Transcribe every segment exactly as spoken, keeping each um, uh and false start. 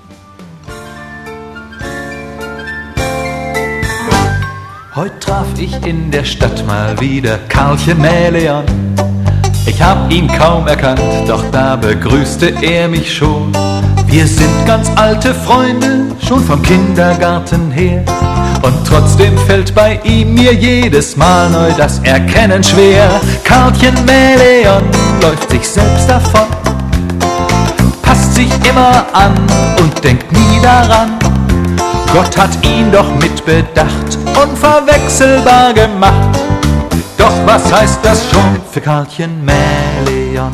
Heut traf ich in der Stadt mal wieder Karlchen Mäleon. Ich hab ihn kaum erkannt, doch da begrüßte er mich schon. Wir sind ganz alte Freunde, schon vom Kindergarten her. Und trotzdem fällt bei ihm mir jedes Mal neu das Erkennen schwer. Karlchen Mäleon läuft sich selbst davon, passt sich immer an und denkt nie daran. Gott hat ihn doch mit Bedacht unverwechselbar gemacht. Doch was heißt das schon für Karlchen Mäleon?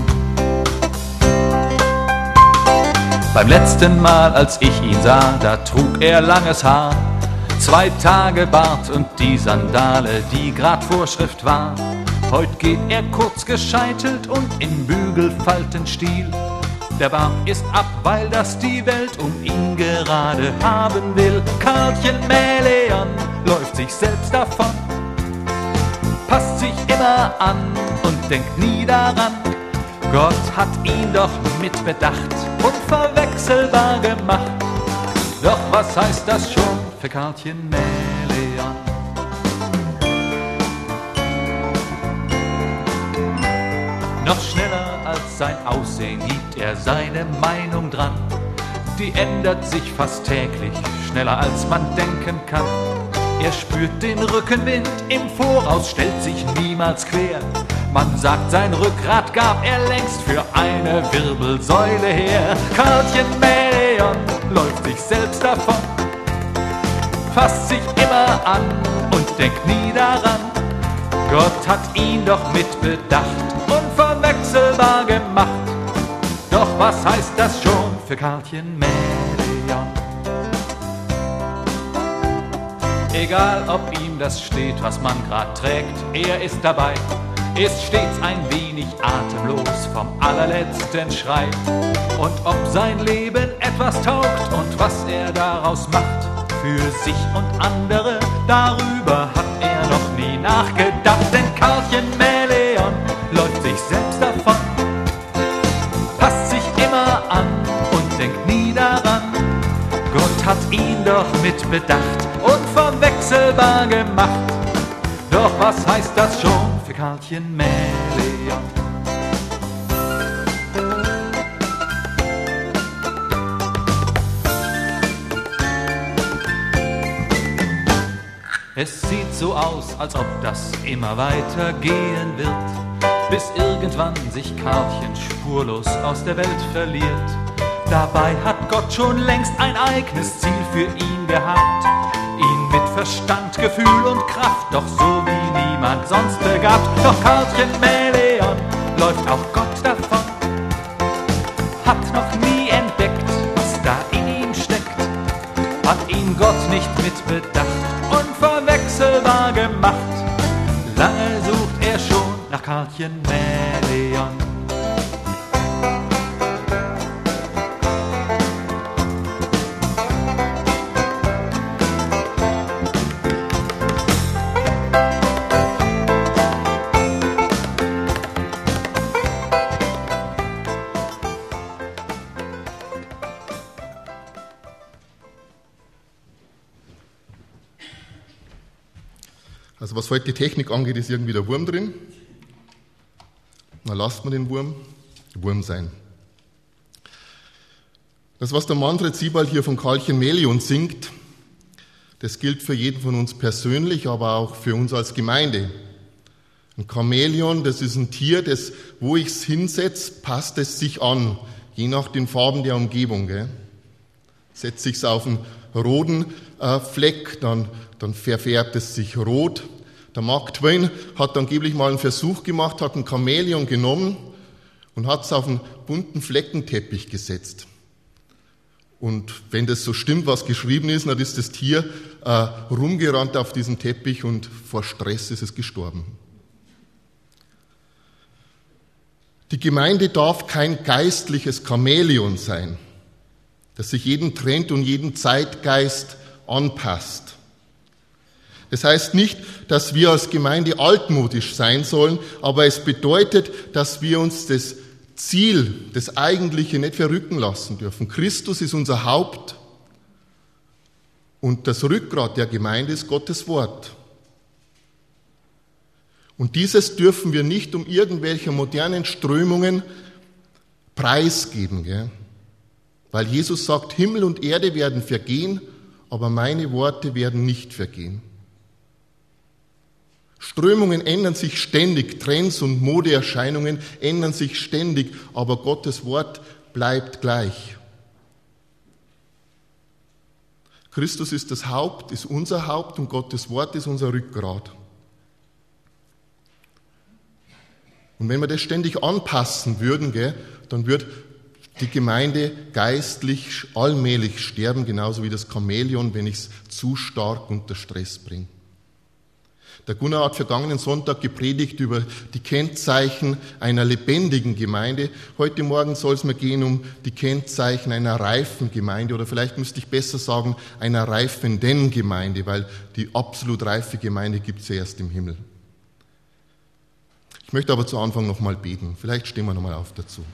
Beim letzten Mal, als ich ihn sah, da trug er langes Haar, zwei Tage Bart und die Sandale, die grad Vorschrift war. Heut geht er kurz gescheitelt und in Bügelfaltenstil. Der Bart ist ab, weil das die Welt um ihn gerade haben will. Karlchen Mäleon läuft sich selbst davon, passt sich immer an und denkt nie daran. Gott hat ihn doch mit Bedacht unverwechselbar gemacht. Doch was heißt das schon für Karlchen Mäleon? Noch schneller als sein Aussehen gibt er seine Meinung dran. Die ändert sich fast täglich, schneller als man denken kann. Er spürt den Rückenwind im Voraus, stellt sich niemals quer. Man sagt, sein Rückgrat gab er längst für eine Wirbelsäule her. Karlchen Mäleon läuft sich selbst davon, fasst sich immer an und denkt nie daran. Gott hat ihn doch mit Bedacht unverwechselbar gemacht. Doch was heißt das schon für Karlchen Mäleon? Egal ob ihm das steht, was man grad trägt, er ist dabei, ist stets ein wenig atemlos vom allerletzten Schrei. Und ob sein Leben etwas taugt und was er daraus macht, für sich und andere, darüber hat er noch nie nachgedacht. Denn Karlchen Mäleon läuft sich selbst davon, passt sich immer an und denkt nie daran. Gott hat ihn doch mit Bedacht unverwechselbar gemacht. Doch was heißt das schon für Karlchen Mäleon? Es sieht so aus, als ob das immer weiter gehen wird, bis irgendwann sich Karlchen spurlos aus der Welt verliert. Dabei hat Gott schon längst ein eigenes Ziel für ihn gehabt, ihn mit Verstand, Gefühl und Kraft doch so wie niemand sonst begabt. Doch Karlchen Mäleon läuft auch Gott davon, hat noch nie entdeckt, was da in ihm steckt, hat ihn Gott nicht mit Bedacht unverwechselbar gemacht. Lange sucht er schon nach Karlchen Mäleon. Also was heute die Technik angeht, ist irgendwie der Wurm drin. Dann lasst man den Wurm Wurm sein. Das, was der Manfred Siebald hier von Karlchen Mäleon singt, das gilt für jeden von uns persönlich, aber auch für uns als Gemeinde. Ein Chamäleon, das ist ein Tier, das, wo ich es hinsetze, passt es sich an, je nach den Farben der Umgebung. Gell? Setze ich es auf einen roten äh, Fleck, dann, dann verfärbt es sich rot. Der Mark Twain hat angeblich mal einen Versuch gemacht, hat ein Chamäleon genommen und hat es auf einen bunten Fleckenteppich gesetzt. Und wenn das so stimmt, was geschrieben ist, dann ist das Tier äh, rumgerannt auf diesem Teppich und vor Stress ist es gestorben. Die Gemeinde darf kein geistliches Chamäleon sein, das sich jedem Trend und jedem Zeitgeist anpasst. Das heißt nicht, dass wir als Gemeinde altmodisch sein sollen, aber es bedeutet, dass wir uns des Ziel, das Eigentliche nicht verrücken lassen dürfen. Christus ist unser Haupt und das Rückgrat der Gemeinde ist Gottes Wort. Und dieses dürfen wir nicht um irgendwelche modernen Strömungen preisgeben, gell? Weil Jesus sagt, Himmel und Erde werden vergehen, aber meine Worte werden nicht vergehen. Strömungen ändern sich ständig, Trends und Modeerscheinungen ändern sich ständig, aber Gottes Wort bleibt gleich. Christus ist das Haupt, ist unser Haupt und Gottes Wort ist unser Rückgrat. Und wenn wir das ständig anpassen würden, gell, dann wird die Gemeinde geistlich allmählich sterben, genauso wie das Chamäleon, wenn ich es zu stark unter Stress bringe. Der Gunnar hat vergangenen Sonntag gepredigt über die Kennzeichen einer lebendigen Gemeinde. Heute Morgen soll es mir gehen um die Kennzeichen einer reifen Gemeinde oder vielleicht müsste ich besser sagen, einer reifenden Gemeinde, weil die absolut reife Gemeinde gibt es ja erst im Himmel. Ich möchte aber zu Anfang nochmal beten. Vielleicht stehen wir nochmal auf dazu.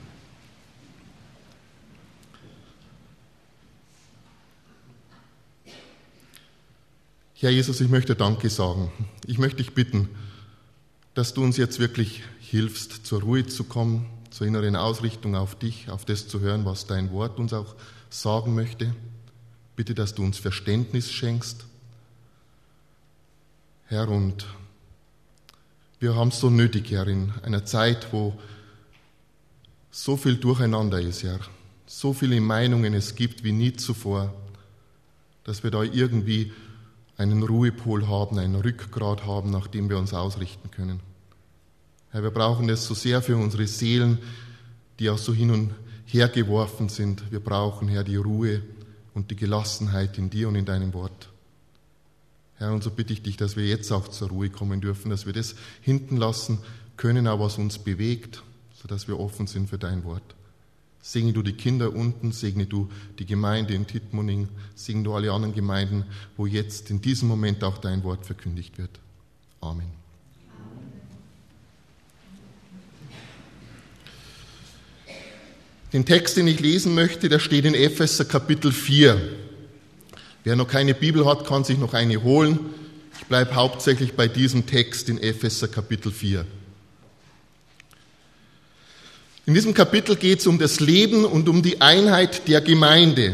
Herr Jesus, ich möchte Danke sagen. Ich möchte dich bitten, dass du uns jetzt wirklich hilfst, zur Ruhe zu kommen, zur inneren Ausrichtung auf dich, auf das zu hören, was dein Wort uns auch sagen möchte. Bitte, dass du uns Verständnis schenkst. Herr, und wir haben es so nötig, Herr, in einer Zeit, wo so viel Durcheinander ist, Herr, so viele Meinungen es gibt wie nie zuvor, dass wir da irgendwie einen Ruhepol haben, ein Rückgrat haben, nach dem wir uns ausrichten können. Herr, wir brauchen das so sehr für unsere Seelen, die auch so hin und her geworfen sind. Wir brauchen, Herr, die Ruhe und die Gelassenheit in dir und in deinem Wort. Herr, und so bitte ich dich, dass wir jetzt auch zur Ruhe kommen dürfen, dass wir das hinten lassen können, auch was uns bewegt, sodass wir offen sind für dein Wort. Segne du die Kinder unten, segne du die Gemeinde in Tittmoning, segne du alle anderen Gemeinden, wo jetzt in diesem Moment auch dein Wort verkündigt wird. Amen. Den Text, den ich lesen möchte, der steht in Epheser Kapitel vier. Wer noch keine Bibel hat, kann sich noch eine holen. Ich bleibe hauptsächlich bei diesem Text in Epheser Kapitel vier. In diesem Kapitel geht es um das Leben und um die Einheit der Gemeinde.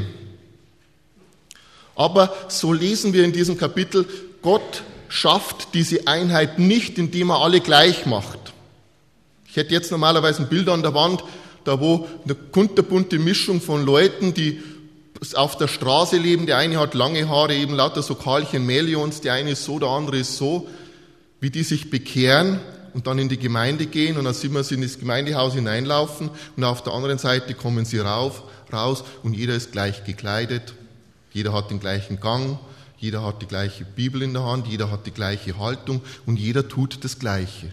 Aber so lesen wir in diesem Kapitel, Gott schafft diese Einheit nicht, indem er alle gleich macht. Ich hätte jetzt normalerweise ein Bild an der Wand, da wo eine kunterbunte Mischung von Leuten, die auf der Straße leben, der eine hat lange Haare, eben lauter so Karlchen Melions, der eine ist so, der andere ist so, wie die sich bekehren und dann in die Gemeinde gehen und dann sieht man sie in das Gemeindehaus hineinlaufen und auf der anderen Seite kommen sie rauf, raus und jeder ist gleich gekleidet, jeder hat den gleichen Gang, jeder hat die gleiche Bibel in der Hand, jeder hat die gleiche Haltung und jeder tut das Gleiche.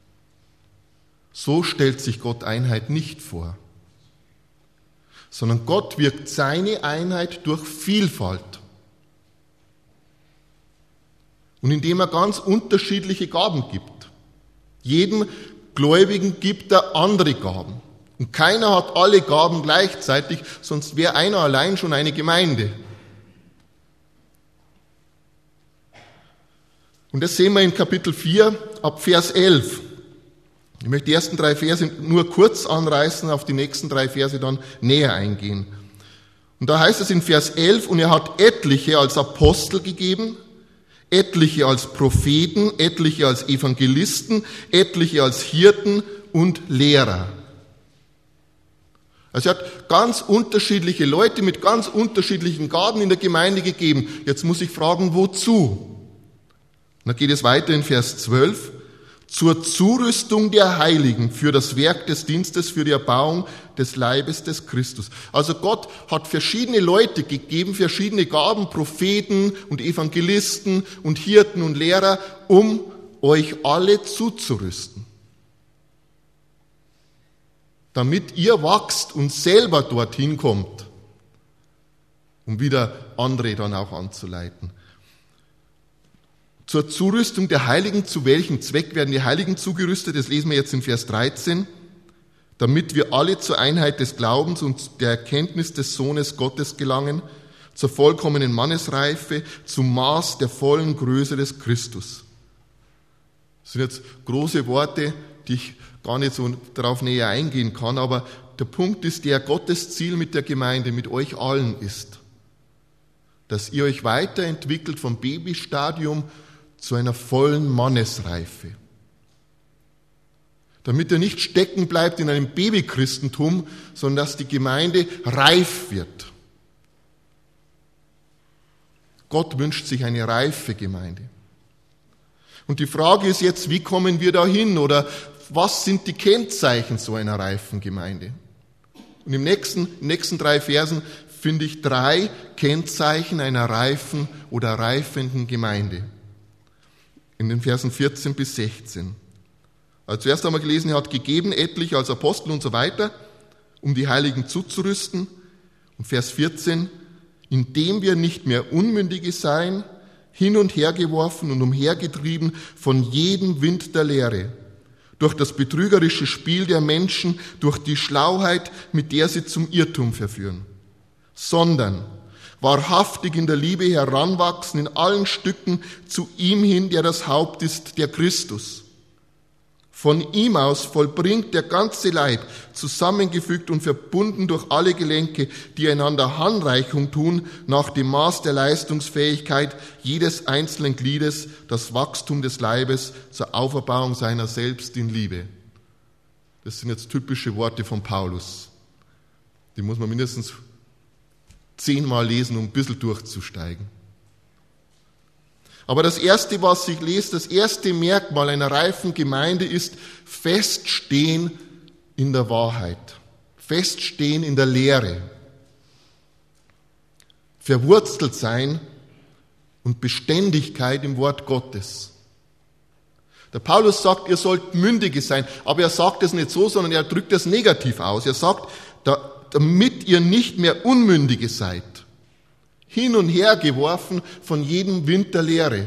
So stellt sich Gott Einheit nicht vor, sondern Gott wirkt seine Einheit durch Vielfalt. Und indem er ganz unterschiedliche Gaben gibt. Jedem Gläubigen gibt er andere Gaben. Und keiner hat alle Gaben gleichzeitig, sonst wäre einer allein schon eine Gemeinde. Und das sehen wir in Kapitel vier ab Vers elf. Ich möchte die ersten drei Verse nur kurz anreißen, auf die nächsten drei Verse dann näher eingehen. Und da heißt es in Vers elf, und er hat etliche als Apostel gegeben, etliche als Propheten, etliche als Evangelisten, etliche als Hirten und Lehrer. Also er hat ganz unterschiedliche Leute mit ganz unterschiedlichen Gaben in der Gemeinde gegeben. Jetzt muss ich fragen, wozu? Und dann geht es weiter in Vers zwölf. Zur Zurüstung der Heiligen für das Werk des Dienstes, für die Erbauung des Leibes des Christus. Also Gott hat verschiedene Leute gegeben, verschiedene Gaben, Propheten und Evangelisten und Hirten und Lehrer, um euch alle zuzurüsten. Damit ihr wachst und selber dorthin kommt, um wieder andere dann auch anzuleiten. Zur Zurüstung der Heiligen, zu welchem Zweck werden die Heiligen zugerüstet? Das lesen wir jetzt in Vers dreizehn. damit wir alle zur Einheit des Glaubens und der Erkenntnis des Sohnes Gottes gelangen, zur vollkommenen Mannesreife, zum Maß der vollen Größe des Christus. Das sind jetzt große Worte, die ich gar nicht so darauf näher eingehen kann, aber der Punkt ist der, Gottes Ziel mit der Gemeinde, mit euch allen ist, dass ihr euch weiterentwickelt vom Babystadium zu einer vollen Mannesreife. Damit ihr nicht stecken bleibt in einem Babychristentum, sondern dass die Gemeinde reif wird. Gott wünscht sich eine reife Gemeinde. Und die Frage ist jetzt, wie kommen wir dahin oder was sind die Kennzeichen so einer reifen Gemeinde? Und im nächsten, in den nächsten drei Versen finde ich drei Kennzeichen einer reifen oder reifenden Gemeinde. In den Versen vierzehn bis sechzehn. Also zuerst haben wir gelesen, er hat gegeben etliche als Apostel und so weiter, um die Heiligen zuzurüsten. Und Vers vierzehn, indem wir nicht mehr Unmündige seien, hin und her geworfen und umhergetrieben von jedem Wind der Lehre, durch das betrügerische Spiel der Menschen, durch die Schlauheit, mit der sie zum Irrtum verführen, sondern wahrhaftig in der Liebe heranwachsen in allen Stücken zu ihm hin, der das Haupt ist, der Christus. Von ihm aus vollbringt der ganze Leib, zusammengefügt und verbunden durch alle Gelenke, die einander Handreichung tun, nach dem Maß der Leistungsfähigkeit jedes einzelnen Gliedes, das Wachstum des Leibes zur Auferbauung seiner selbst in Liebe. Das sind jetzt typische Worte von Paulus. Die muss man mindestens zehnmal lesen, um ein bisschen durchzusteigen. Aber das Erste, was ich lese, das erste Merkmal einer reifen Gemeinde ist Feststehen in der Wahrheit, Feststehen in der Lehre, verwurzelt sein und Beständigkeit im Wort Gottes. Der Paulus sagt, ihr sollt Mündige sein, aber er sagt es nicht so, sondern er drückt es negativ aus. Er sagt, damit ihr nicht mehr Unmündige seid. Hin und her geworfen von jedem Wind der Lehre.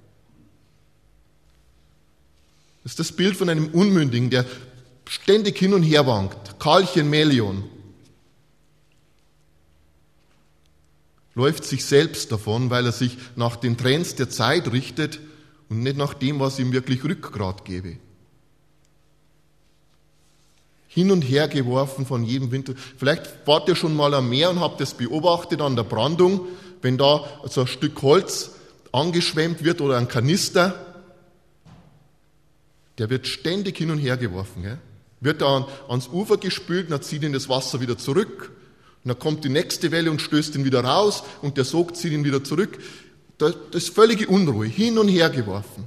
Das ist das Bild von einem Unmündigen, der ständig hin und her wankt. Karlchen Melion. Läuft sich selbst davon, weil er sich nach den Trends der Zeit richtet und nicht nach dem, was ihm wirklich Rückgrat gebe. Hin und her geworfen von jedem Wind. Vielleicht wart ihr schon mal am Meer und habt das beobachtet an der Brandung, wenn da so ein Stück Holz angeschwemmt wird oder ein Kanister, der wird ständig hin und her geworfen. Gell? Wird da ans Ufer gespült, dann zieht ihn das Wasser wieder zurück und dann kommt die nächste Welle und stößt ihn wieder raus und der Sog zieht ihn wieder zurück. Das ist völlige Unruhe, hin und her geworfen.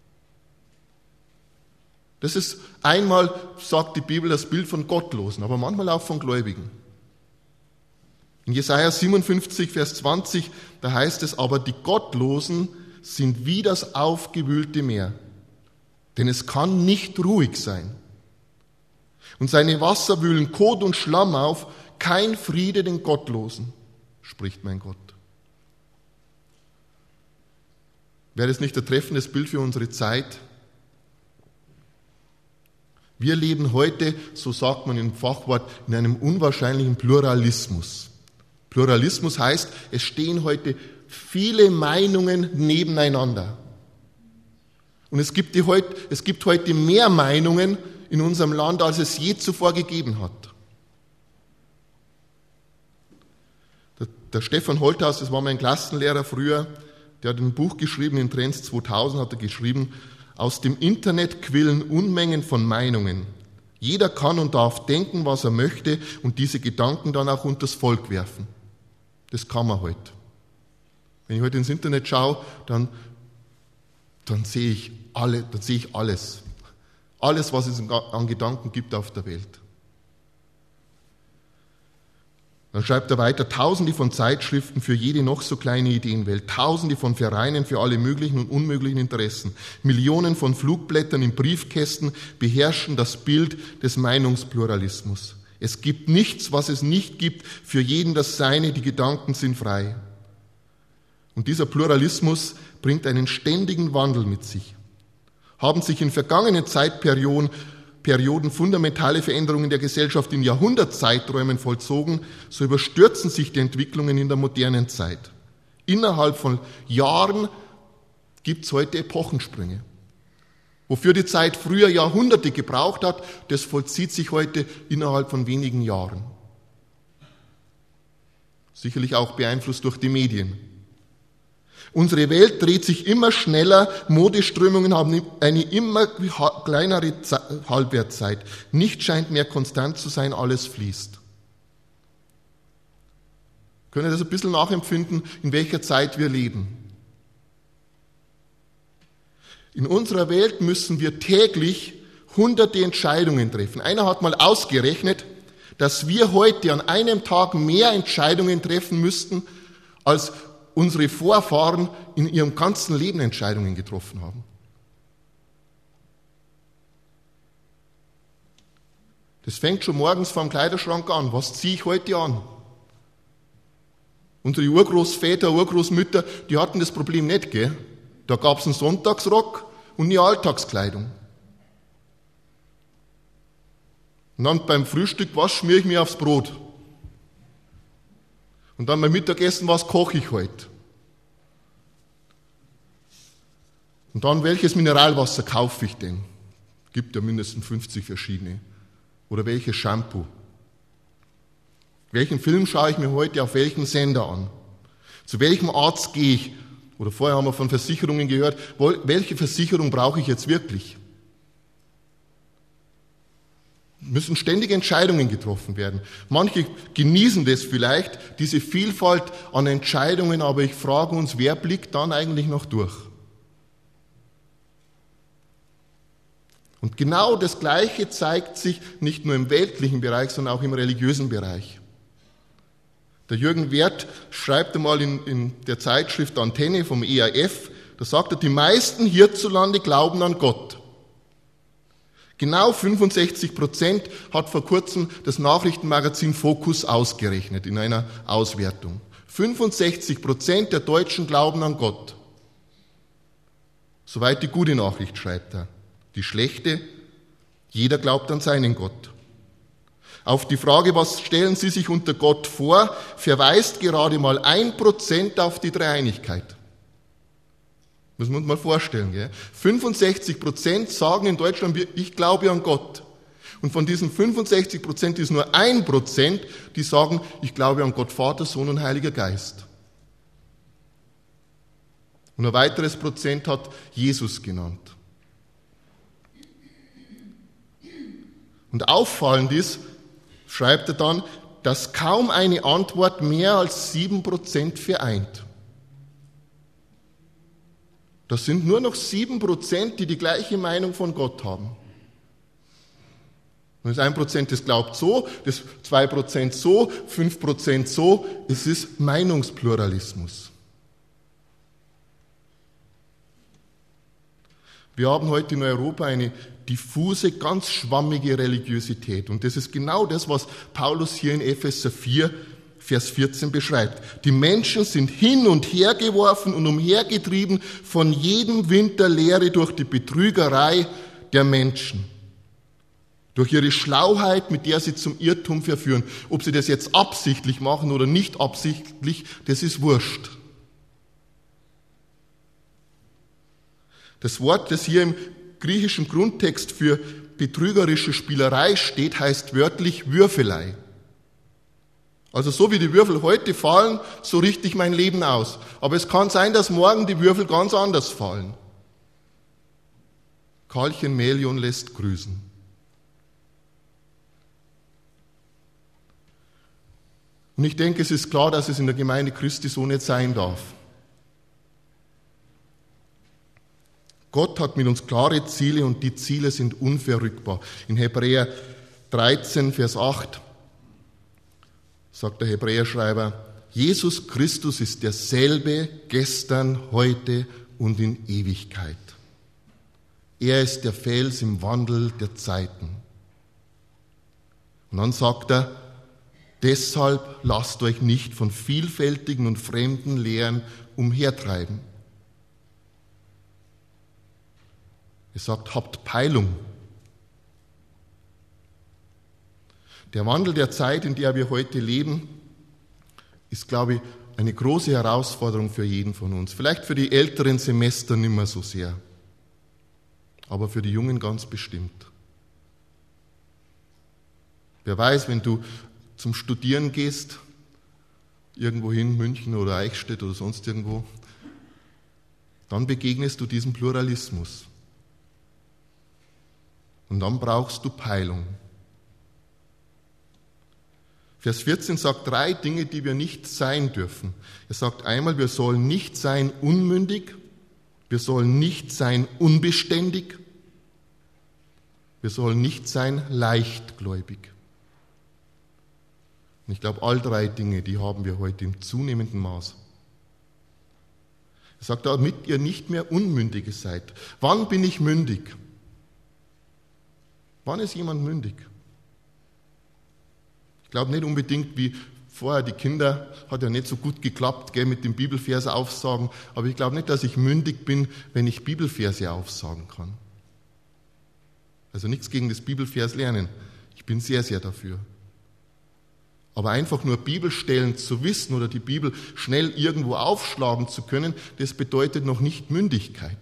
Das ist einmal, sagt die Bibel, das Bild von Gottlosen, aber manchmal auch von Gläubigen. In Jesaja siebenundfünfzig, Vers zwanzig, da heißt es, aber die Gottlosen sind wie das aufgewühlte Meer, denn es kann nicht ruhig sein. Und seine Wasser wühlen Kot und Schlamm auf, kein Friede den Gottlosen, spricht mein Gott. Wäre das nicht ein treffendes Bild für unsere Zeit? Wir leben heute, so sagt man im Fachwort, in einem unwahrscheinlichen Pluralismus. Pluralismus heißt, es stehen heute viele Meinungen nebeneinander. Und es gibt, die heute, es gibt heute mehr Meinungen in unserem Land, als es je zuvor gegeben hat. Der, der Stefan Holthaus, das war mein Klassenlehrer früher, der hat ein Buch geschrieben, in Trends zweitausend hat er geschrieben, aus dem Internet quillen Unmengen von Meinungen. Jeder kann und darf denken, was er möchte und diese Gedanken dann auch unters Volk werfen. Das kann man heute. Wenn ich heute ins Internet schaue, dann, dann sehe ich alle, dann sehe ich alles. Alles, was es an Gedanken gibt auf der Welt. Dann schreibt er weiter, Tausende von Zeitschriften für jede noch so kleine Ideenwelt, Tausende von Vereinen für alle möglichen und unmöglichen Interessen, Millionen von Flugblättern in Briefkästen beherrschen das Bild des Meinungspluralismus. Es gibt nichts, was es nicht gibt, für jeden das Seine, die Gedanken sind frei. Und dieser Pluralismus bringt einen ständigen Wandel mit sich. Haben sich in vergangenen Zeitperioden Perioden fundamentale Veränderungen der Gesellschaft in Jahrhundertzeiträumen vollzogen, so überstürzen sich die Entwicklungen in der modernen Zeit. Innerhalb von Jahren gibt es heute Epochensprünge. Wofür die Zeit früher Jahrhunderte gebraucht hat, das vollzieht sich heute innerhalb von wenigen Jahren. Sicherlich auch beeinflusst durch die Medien. Unsere Welt dreht sich immer schneller, Modeströmungen haben eine immer kleinere Halbwertszeit. Nichts scheint mehr konstant zu sein, alles fließt. Können wir das ein bisschen nachempfinden, in welcher Zeit wir leben? In unserer Welt müssen wir täglich hunderte Entscheidungen treffen. Einer hat mal ausgerechnet, dass wir heute an einem Tag mehr Entscheidungen treffen müssten, als unsere Vorfahren in ihrem ganzen Leben Entscheidungen getroffen haben. Das fängt schon morgens vor dem Kleiderschrank an. Was ziehe ich heute an? Unsere Urgroßväter, Urgroßmütter, die hatten das Problem nicht, gell? Da gab es einen Sonntagsrock und eine Alltagskleidung. Und dann beim Frühstück, was schmiere ich mir aufs Brot? Und dann beim Mittagessen, was koche ich heute? Und dann, welches Mineralwasser kaufe ich denn? Gibt ja mindestens fünfzig verschiedene. Oder welches Shampoo? Welchen Film schaue ich mir heute auf welchen Sender an? Zu welchem Arzt gehe ich? Oder vorher haben wir von Versicherungen gehört. Welche Versicherung brauche ich jetzt wirklich? Müssen ständig Entscheidungen getroffen werden. Manche genießen das vielleicht, diese Vielfalt an Entscheidungen, aber ich frage uns, wer blickt dann eigentlich noch durch? Und genau das Gleiche zeigt sich nicht nur im weltlichen Bereich, sondern auch im religiösen Bereich. Der Jürgen Werth schreibt einmal in, in der Zeitschrift Antenne vom E R F, da sagt er, die meisten hierzulande glauben an Gott. Genau fünfundsechzig Prozent hat vor kurzem das Nachrichtenmagazin Focus ausgerechnet in einer Auswertung. fünfundsechzig Prozent der Deutschen glauben an Gott. Soweit die gute Nachricht, schreibt er. Die schlechte, jeder glaubt an seinen Gott. Auf die Frage, was stellen Sie sich unter Gott vor, verweist gerade mal ein Prozent auf die Dreieinigkeit. Müssen wir uns mal vorstellen, gell? fünfundsechzig Prozent sagen in Deutschland, ich glaube an Gott. Und von diesen fünfundsechzig Prozent ist nur ein Prozent, die sagen, ich glaube an Gott, Vater, Sohn und Heiliger Geist. Und ein weiteres Prozent hat Jesus genannt. Und auffallend ist, schreibt er dann, dass kaum eine Antwort mehr als sieben Prozent vereint. Das sind nur noch sieben Prozent, die die gleiche Meinung von Gott haben. Und das ein Prozent, das glaubt so, das zwei Prozent so, fünf Prozent so. Es ist Meinungspluralismus. Wir haben heute in Europa eine diffuse, ganz schwammige Religiosität. Und das ist genau das, was Paulus hier in Epheser vier, Vers vierzehn beschreibt. Die Menschen sind hin und her geworfen und umhergetrieben von jedem Wind der Lehre durch die Betrügerei der Menschen. Durch ihre Schlauheit, mit der sie zum Irrtum verführen. Ob sie das jetzt absichtlich machen oder nicht absichtlich, das ist wurscht. Das Wort, das hier im griechischen Grundtext für betrügerische Spielerei steht, heißt wörtlich Würfelei. Also so wie die Würfel heute fallen, so richte ich mein Leben aus. Aber es kann sein, dass morgen die Würfel ganz anders fallen. Karlchen Melion lässt grüßen. Und ich denke, es ist klar, dass es in der Gemeinde Christi so nicht sein darf. Gott hat mit uns klare Ziele und die Ziele sind unverrückbar. In Hebräer dreizehn, Vers acht sagt der Hebräerschreiber, Jesus Christus ist derselbe gestern, heute und in Ewigkeit. Er ist der Fels im Wandel der Zeiten. Und dann sagt er, deshalb lasst euch nicht von vielfältigen und fremden Lehren umhertreiben. Er sagt, habt Peilung. Der Wandel der Zeit, in der wir heute leben, ist, glaube ich, eine große Herausforderung für jeden von uns. Vielleicht für die älteren Semester nicht mehr so sehr, aber für die Jungen ganz bestimmt. Wer weiß, wenn du zum Studieren gehst, irgendwo hin, München oder Eichstätt oder sonst irgendwo, dann begegnest du diesem Pluralismus. Und dann brauchst du Peilung. Vers vierzehn sagt drei Dinge, die wir nicht sein dürfen. Er sagt einmal, wir sollen nicht sein unmündig, wir sollen nicht sein unbeständig, wir sollen nicht sein leichtgläubig. Und ich glaube, all drei Dinge, die haben wir heute im zunehmenden Maß. Er sagt, damit ihr nicht mehr Unmündige seid. Wann bin ich mündig? Wann ist jemand mündig? Ich glaube nicht unbedingt wie vorher, die Kinder, hat ja nicht so gut geklappt, gell, mit dem Bibelverse aufsagen, aber ich glaube nicht, dass ich mündig bin, wenn ich Bibelverse aufsagen kann. Also nichts gegen das Bibelvers lernen. Ich bin sehr, sehr dafür. Aber einfach nur Bibelstellen zu wissen oder die Bibel schnell irgendwo aufschlagen zu können, das bedeutet noch nicht Mündigkeit.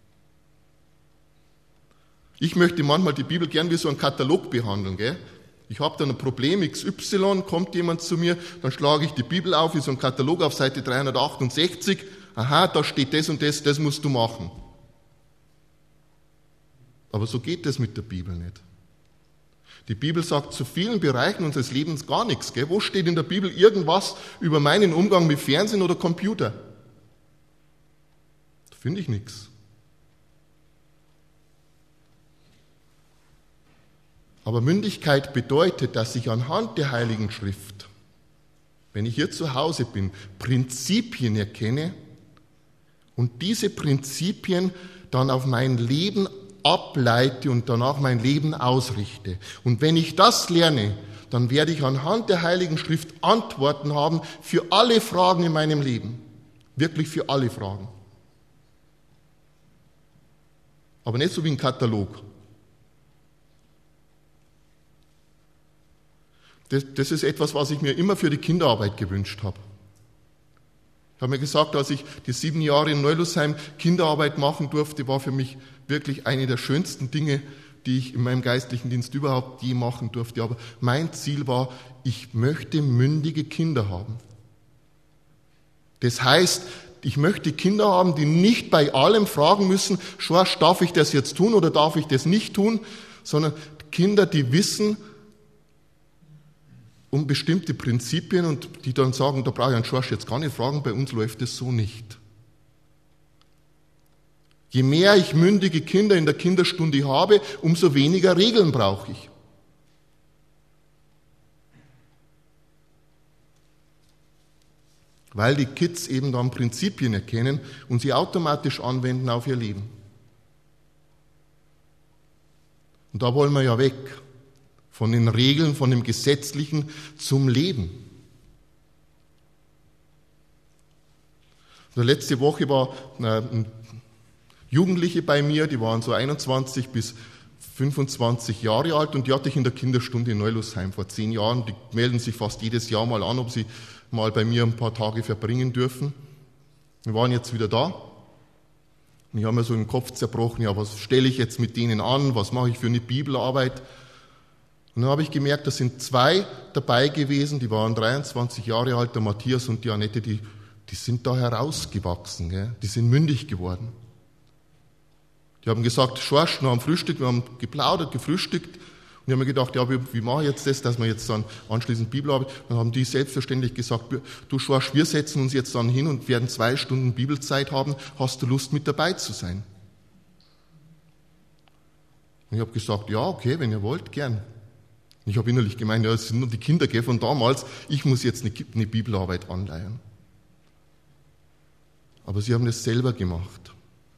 Ich möchte manchmal die Bibel gern wie so einen Katalog behandeln, gell? Ich habe dann ein Problem X Y, kommt jemand zu mir, dann schlage ich die Bibel auf, wie so ein Katalog auf Seite dreihundertachtundsechzig. Aha, da steht das und das, das musst du machen. Aber so geht das mit der Bibel nicht. Die Bibel sagt zu vielen Bereichen unseres Lebens gar nichts. Gell? Wo steht in der Bibel irgendwas über meinen Umgang mit Fernsehen oder Computer? Da finde ich nichts. Aber Mündigkeit bedeutet, dass ich anhand der Heiligen Schrift, wenn ich hier zu Hause bin, Prinzipien erkenne und diese Prinzipien dann auf mein Leben ableite und danach mein Leben ausrichte. Und wenn ich das lerne, dann werde ich anhand der Heiligen Schrift Antworten haben für alle Fragen in meinem Leben. Wirklich für alle Fragen. Aber nicht so wie ein Katalog. Das, das ist etwas, was ich mir immer für die Kinderarbeit gewünscht habe. Ich habe mir gesagt, als ich die sieben Jahre in Neulusheim Kinderarbeit machen durfte, war für mich wirklich eine der schönsten Dinge, die ich in meinem geistlichen Dienst überhaupt je machen durfte. Aber mein Ziel war, ich möchte mündige Kinder haben. Das heißt, ich möchte Kinder haben, die nicht bei allem fragen müssen, Schorsch, darf ich das jetzt tun oder darf ich das nicht tun, sondern Kinder, die wissen um bestimmte Prinzipien und die dann sagen, da brauche ich einen Schorsch jetzt gar nicht fragen, bei uns läuft es so nicht. Je mehr ich mündige Kinder in der Kinderstunde habe, umso weniger Regeln brauche ich. Weil die Kids eben dann Prinzipien erkennen und sie automatisch anwenden auf ihr Leben. Und da wollen wir ja weg. Von den Regeln, von dem Gesetzlichen zum Leben. Also letzte Woche war eine Jugendliche bei mir, die waren so einundzwanzig bis fünfundzwanzig Jahre alt und die hatte ich in der Kinderstunde in Neulusheim vor zehn Jahren. Die melden sich fast jedes Jahr mal an, ob sie mal bei mir ein paar Tage verbringen dürfen. Wir waren jetzt wieder da. Und ich habe mir so den Kopf zerbrochen, ja, was stelle ich jetzt mit denen an, was mache ich für eine Bibelarbeit? Und dann habe ich gemerkt, da sind zwei dabei gewesen, die waren dreiundzwanzig Jahre alt, der Matthias und die Annette, die, die sind da herausgewachsen, gell? Die sind mündig geworden. Die haben gesagt, Schorsch, nach dem Frühstück, wir haben geplaudert, gefrühstückt und ich habe mir gedacht, ja, wie, wie mache ich jetzt das, dass wir jetzt dann anschließend Bibelarbeit, dann haben die selbstverständlich gesagt, du Schorsch, wir setzen uns jetzt dann hin und werden zwei Stunden Bibelzeit haben, hast du Lust mit dabei zu sein? Und ich habe gesagt, ja, okay, wenn ihr wollt, gern. Ich habe innerlich gemeint, ja, es sind nur die Kinder von damals, ich muss jetzt eine, eine Bibelarbeit anleihen. Aber sie haben es selber gemacht.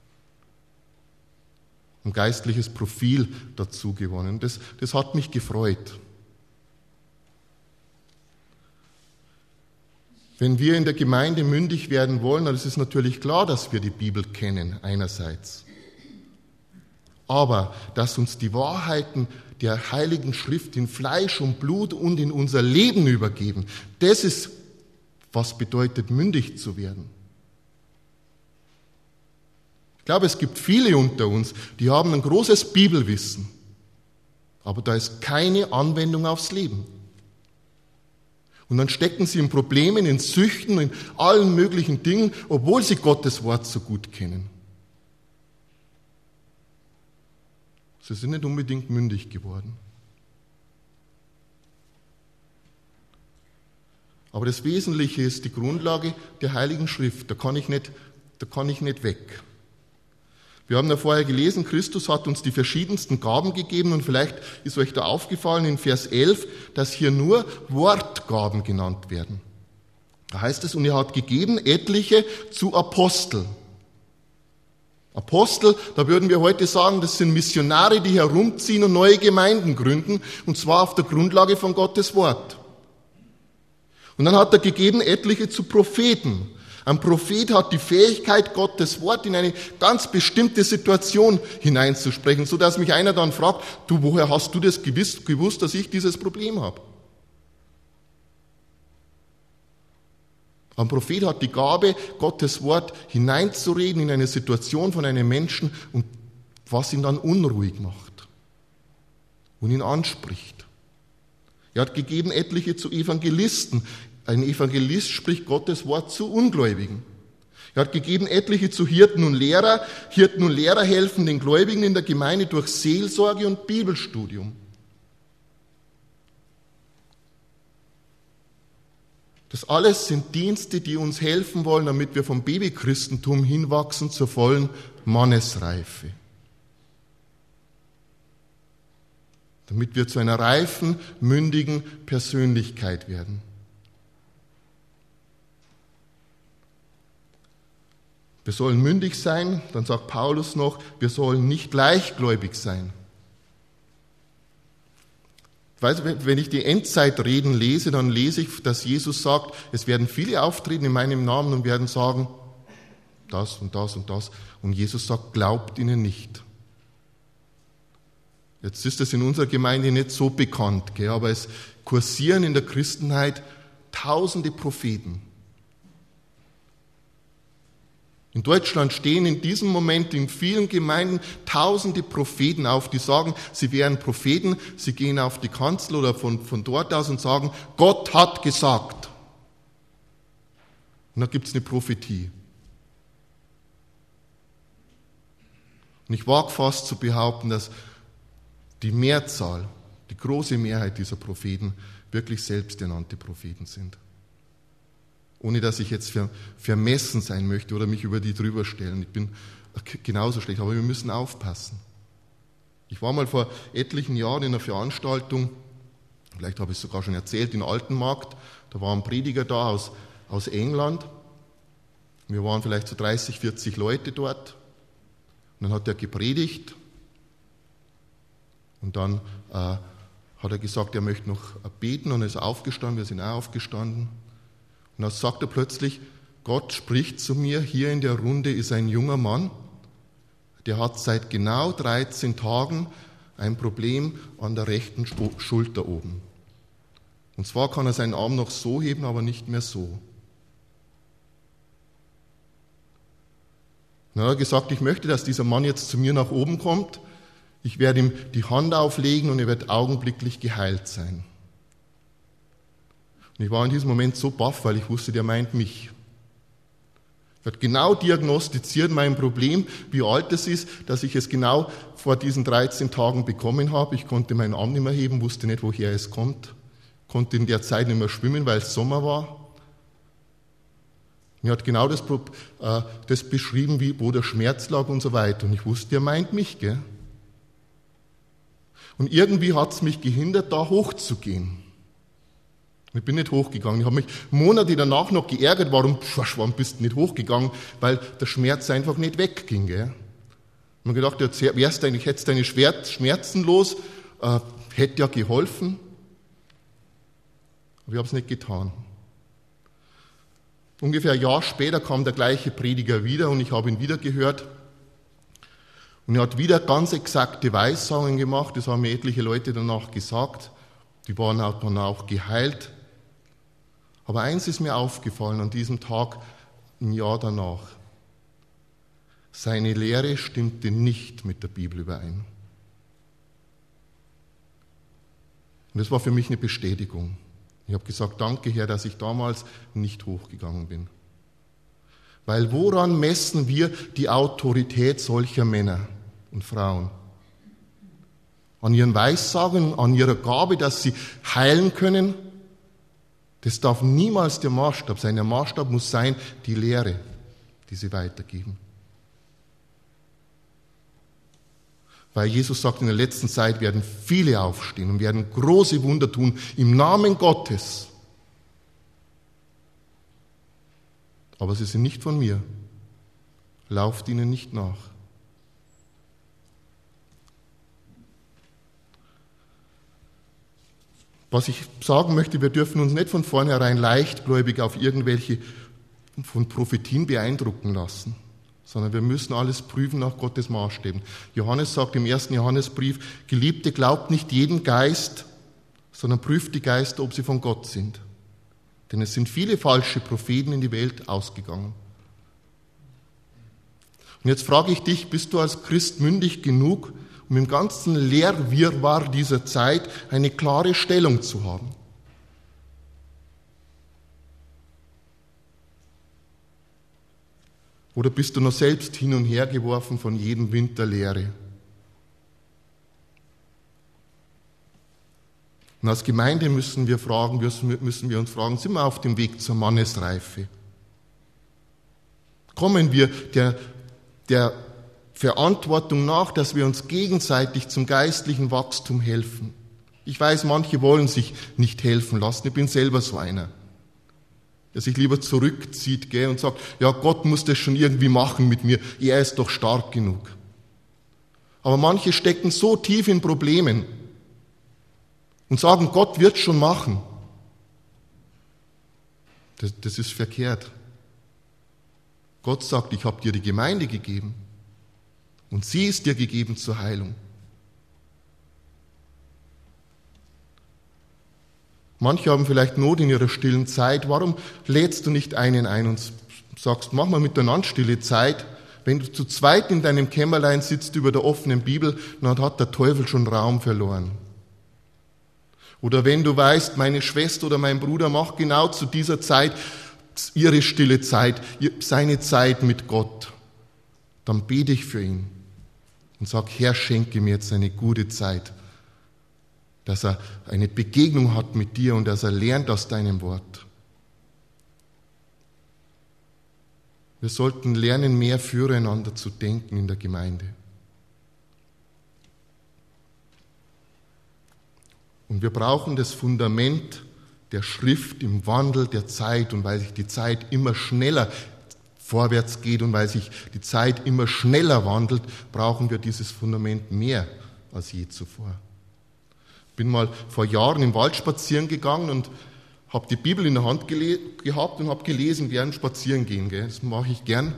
Ein geistliches Profil dazu gewonnen. Das, das hat mich gefreut. Wenn wir in der Gemeinde mündig werden wollen, dann ist es natürlich klar, dass wir die Bibel kennen, einerseits. Aber dass uns die Wahrheiten der Heiligen Schrift in Fleisch und Blut und in unser Leben übergeben. Das ist, was bedeutet, mündig zu werden. Ich glaube, es gibt viele unter uns, die haben ein großes Bibelwissen, aber da ist keine Anwendung aufs Leben. Und dann stecken sie in Problemen, in Süchten, in allen möglichen Dingen, obwohl sie Gottes Wort so gut kennen. Sie sind nicht unbedingt mündig geworden. Aber das Wesentliche ist die Grundlage der Heiligen Schrift. Da kann ich nicht, da kann ich nicht weg. Wir haben ja vorher gelesen, Christus hat uns die verschiedensten Gaben gegeben und vielleicht ist euch da aufgefallen in Vers elf, dass hier nur Wortgaben genannt werden. Da heißt es, und er hat gegeben etliche zu Apostel. Apostel, da würden wir heute sagen, das sind Missionare, die herumziehen und neue Gemeinden gründen, und zwar auf der Grundlage von Gottes Wort. Und dann hat er gegeben etliche zu Propheten. Ein Prophet hat die Fähigkeit, Gottes Wort in eine ganz bestimmte Situation hineinzusprechen, so dass mich einer dann fragt, du, woher hast du das gewusst, gewusst, dass ich dieses Problem habe? Ein Prophet hat die Gabe, Gottes Wort hineinzureden in eine Situation von einem Menschen und was ihn dann unruhig macht und ihn anspricht. Er hat gegeben etliche zu Evangelisten. Ein Evangelist spricht Gottes Wort zu Ungläubigen. Er hat gegeben etliche zu Hirten und Lehrer. Hirten und Lehrer helfen den Gläubigen in der Gemeinde durch Seelsorge und Bibelstudium. Das alles sind Dienste, die uns helfen wollen, damit wir vom Babychristentum hinwachsen zur vollen Mannesreife. Damit wir zu einer reifen, mündigen Persönlichkeit werden. Wir sollen mündig sein, dann sagt Paulus noch, wir sollen nicht leichtgläubig sein. Ich weiß, wenn ich die Endzeitreden lese, dann lese ich, dass Jesus sagt, es werden viele auftreten in meinem Namen und werden sagen, das und das und das. Und Jesus sagt, glaubt ihnen nicht. Jetzt ist das in unserer Gemeinde nicht so bekannt, gell? Aber es kursieren in der Christenheit tausende Propheten. In Deutschland stehen in diesem Moment in vielen Gemeinden tausende Propheten auf, die sagen, sie wären Propheten, sie gehen auf die Kanzel oder von, von dort aus und sagen, Gott hat gesagt. Und da gibt es eine Prophetie. Und ich wage fast zu behaupten, dass die Mehrzahl, die große Mehrheit dieser Propheten wirklich selbsternannte Propheten sind. Ohne dass ich jetzt vermessen sein möchte oder mich über die drüber stellen. Ich bin genauso schlecht, aber wir müssen aufpassen. Ich war mal vor etlichen Jahren in einer Veranstaltung, vielleicht habe ich es sogar schon erzählt, in Altenmarkt. Da war ein Prediger da aus, aus England. Wir waren vielleicht so dreißig, vierzig Leute dort. Und dann hat er gepredigt. Und dann äh, hat er gesagt, er möchte noch beten und ist aufgestanden. Wir sind auch aufgestanden. Und dann sagt er plötzlich, Gott spricht zu mir, hier in der Runde ist ein junger Mann, der hat seit genau dreizehn Tagen ein Problem an der rechten Schulter oben. Und zwar kann er seinen Arm noch so heben, aber nicht mehr so. Und dann hat er gesagt, ich möchte, dass dieser Mann jetzt zu mir nach oben kommt. Ich werde ihm die Hand auflegen und er wird augenblicklich geheilt sein. Und ich war in diesem Moment so baff, weil ich wusste, der meint mich. Er hat genau diagnostiziert mein Problem, wie alt es ist, dass ich es genau vor diesen dreizehn Tagen bekommen habe. Ich konnte meinen Arm nicht mehr heben, wusste nicht, woher es kommt. Konnte in der Zeit nicht mehr schwimmen, weil es Sommer war. Er hat genau das, äh, das beschrieben, wie, wo der Schmerz lag und so weiter. Und ich wusste, er meint mich, gell? Und irgendwie hat es mich gehindert, da hochzugehen. Ich bin nicht hochgegangen. Ich habe mich Monate danach noch geärgert, warum, warum bist du nicht hochgegangen? Weil der Schmerz einfach nicht wegging. Gell? Ich habe gedacht, jetzt wärst du eigentlich, hättest deine Schmerzen los, äh, hätte ja geholfen. Aber ich habe es nicht getan. Ungefähr ein Jahr später kam der gleiche Prediger wieder und ich habe ihn wieder gehört. Und er hat wieder ganz exakte Weissagungen gemacht, das haben mir etliche Leute danach gesagt, die waren auch dann auch geheilt. Aber eins ist mir aufgefallen an diesem Tag, ein Jahr danach. Seine Lehre stimmte nicht mit der Bibel überein. Und das war für mich eine Bestätigung. Ich habe gesagt, danke Herr, dass ich damals nicht hochgegangen bin. Weil woran messen wir die Autorität solcher Männer und Frauen? An ihren Weissagungen, an ihrer Gabe, dass sie heilen können? Das darf niemals der Maßstab sein. Der Maßstab muss sein, die Lehre, die sie weitergeben. Weil Jesus sagt, in der letzten Zeit werden viele aufstehen und werden große Wunder tun im Namen Gottes. Aber sie sind nicht von mir. Lauft ihnen nicht nach. Was ich sagen möchte, wir dürfen uns nicht von vornherein leichtgläubig auf irgendwelche von Prophetien beeindrucken lassen, sondern wir müssen alles prüfen nach Gottes Maßstäben. Johannes sagt im ersten Johannesbrief, Geliebte, glaubt nicht jeden Geist, sondern prüft die Geister, ob sie von Gott sind. Denn es sind viele falsche Propheten in die Welt ausgegangen. Und jetzt frage ich dich, bist du als Christ mündig genug, um im ganzen Lehrwirrwarr dieser Zeit eine klare Stellung zu haben? Oder bist du noch selbst hin und her geworfen von jedem Wind der Lehre? Und als Gemeinde müssen wir fragen, müssen wir uns fragen, sind wir auf dem Weg zur Mannesreife? Kommen wir der, der Verantwortung nach, dass wir uns gegenseitig zum geistlichen Wachstum helfen? Ich weiß, manche wollen sich nicht helfen lassen. Ich bin selber so einer, der sich lieber zurückzieht, gell, und sagt, ja, Gott muss das schon irgendwie machen mit mir. Er ist doch stark genug. Aber manche stecken so tief in Problemen und sagen, Gott wird schon machen. Das, das ist verkehrt. Gott sagt, ich habe dir die Gemeinde gegeben und sie ist dir gegeben zur Heilung. Manche haben vielleicht Not in ihrer stillen Zeit. Warum lädst du nicht einen ein und sagst, mach mal miteinander stille Zeit? Wenn du zu zweit in deinem Kämmerlein sitzt über der offenen Bibel, dann hat der Teufel schon Raum verloren. Oder wenn du weißt, meine Schwester oder mein Bruder macht genau zu dieser Zeit ihre stille Zeit, seine Zeit mit Gott, dann bete ich für ihn und sag, Herr, schenke mir jetzt eine gute Zeit, dass er eine Begegnung hat mit dir und dass er lernt aus deinem Wort. Wir sollten lernen, mehr füreinander zu denken in der Gemeinde. Und wir brauchen das Fundament der Schrift im Wandel der Zeit. Und weil sich die Zeit immer schneller vorwärts geht und weil sich die Zeit immer schneller wandelt, brauchen wir dieses Fundament mehr als je zuvor. Ich bin mal vor Jahren im Wald spazieren gegangen und habe die Bibel in der Hand gele- gehabt und habe gelesen, während spazieren gehen. Gell? Das mache ich gern.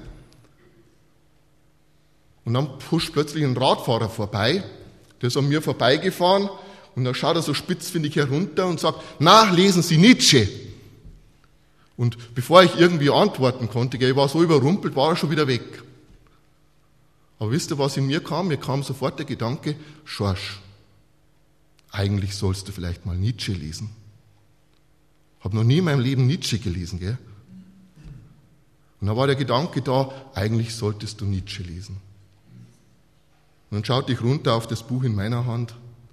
Und dann huscht plötzlich ein Radfahrer vorbei, der ist an mir vorbeigefahren. Und dann schaut er so spitzfindig herunter und sagt, na, lesen Sie Nietzsche. Und bevor ich irgendwie antworten konnte, ich war so überrumpelt, war er schon wieder weg. Aber wisst ihr, was in mir kam? Mir kam sofort der Gedanke, Schorsch, eigentlich sollst du vielleicht mal Nietzsche lesen. Ich habe noch nie in meinem Leben Nietzsche gelesen, gell? Und dann war der Gedanke da, eigentlich solltest du Nietzsche lesen. Und dann schaute ich runter auf das Buch in meiner Hand.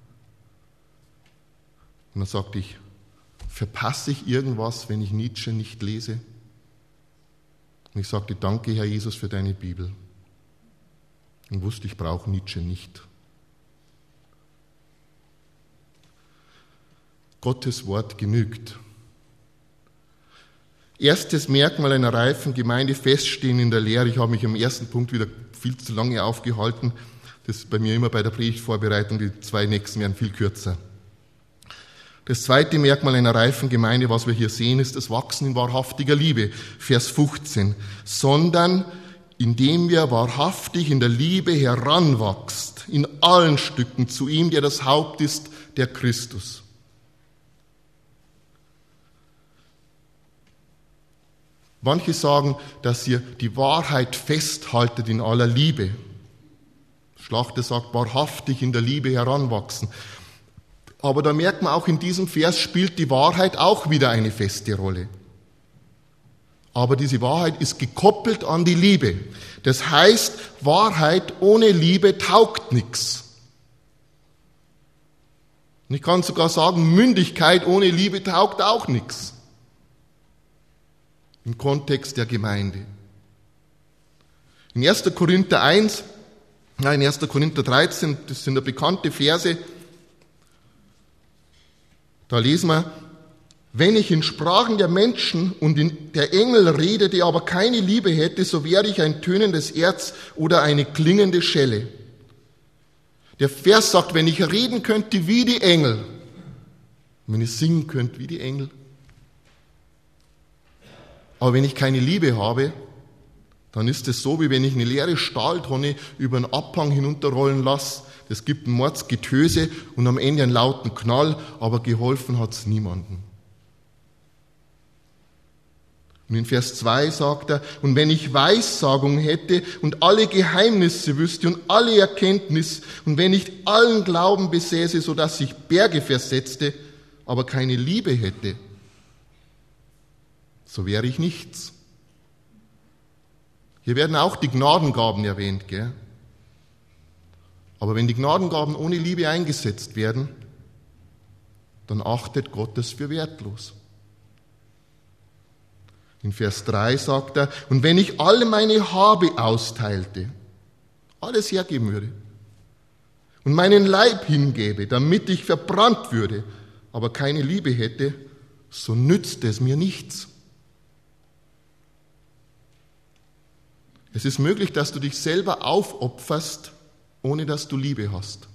Und dann sagte ich, verpasse ich irgendwas, wenn ich Nietzsche nicht lese? Und ich sagte, danke, Herr Jesus, für deine Bibel. Und wusste, ich brauche Nietzsche nicht. Gottes Wort genügt. Erstes Merkmal einer reifen Gemeinde, feststehen in der Lehre. Ich habe mich am ersten Punkt wieder viel zu lange aufgehalten. Das ist bei mir immer bei der Predigtvorbereitung, die zwei nächsten werden viel kürzer. Das zweite Merkmal einer reifen Gemeinde, was wir hier sehen, ist das Wachsen in wahrhaftiger Liebe. Vers fünfzehn. Sondern indem wir wahrhaftig in der Liebe heranwachst, in allen Stücken zu ihm, der das Haupt ist, der Christus. Manche sagen, dass ihr die Wahrheit festhaltet in aller Liebe. Schlachter sagt, wahrhaftig in der Liebe heranwachsen. Aber da merkt man auch, in diesem Vers spielt die Wahrheit auch wieder eine feste Rolle. Aber diese Wahrheit ist gekoppelt an die Liebe. Das heißt, Wahrheit ohne Liebe taugt nichts. Und ich kann sogar sagen, Mündigkeit ohne Liebe taugt auch nichts. Im Kontext der Gemeinde. In erster Korinther eins, nein, in erster Korinther dreizehn, das sind ja bekannte Verse, da lesen wir, wenn ich in Sprachen der Menschen und in der Engel redete, aber keine Liebe hätte, so wäre ich ein tönendes Erz oder eine klingende Schelle. Der Vers sagt, wenn ich reden könnte wie die Engel, wenn ich singen könnte wie die Engel, aber wenn ich keine Liebe habe, dann ist es so, wie wenn ich eine leere Stahltonne über einen Abhang hinunterrollen lasse. Das gibt ein Mordsgetöse und am Ende einen lauten Knall, aber geholfen hat es niemandem. Und in Vers zwei sagt er, und wenn ich Weissagung hätte und alle Geheimnisse wüsste und alle Erkenntnis und wenn ich allen Glauben besäße, sodass ich Berge versetzte, aber keine Liebe hätte, so wäre ich nichts. Hier werden auch die Gnadengaben erwähnt, gell? Aber wenn die Gnadengaben ohne Liebe eingesetzt werden, dann achtet Gott es für wertlos. In Vers drei sagt er, und wenn ich alle meine Habe austeilte, alles hergeben würde, und meinen Leib hingebe, damit ich verbrannt würde, aber keine Liebe hätte, so nützt es mir nichts. Es ist möglich, dass du dich selber aufopferst, ohne dass du Liebe hast.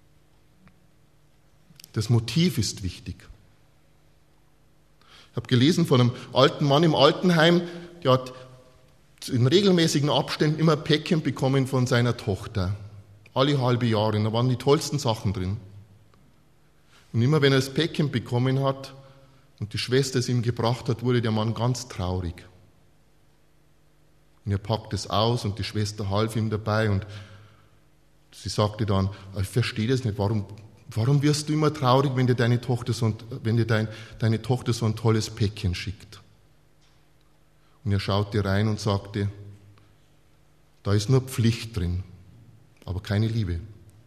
Das Motiv ist wichtig. Ich habe gelesen von einem alten Mann im Altenheim, der hat in regelmäßigen Abständen immer ein Päckchen bekommen von seiner Tochter. Alle halbe Jahre. Da waren die tollsten Sachen drin. Und immer wenn er das Päckchen bekommen hat und die Schwester es ihm gebracht hat, wurde der Mann ganz traurig. Und er packt es aus und die Schwester half ihm dabei und sie sagte dann, ich verstehe das nicht, warum, warum wirst du immer traurig, wenn dir deine Tochter so ein, wenn dir dein, deine Tochter so ein tolles Päckchen schickt? Und er schaute rein und sagte, da ist nur Pflicht drin, aber keine Liebe.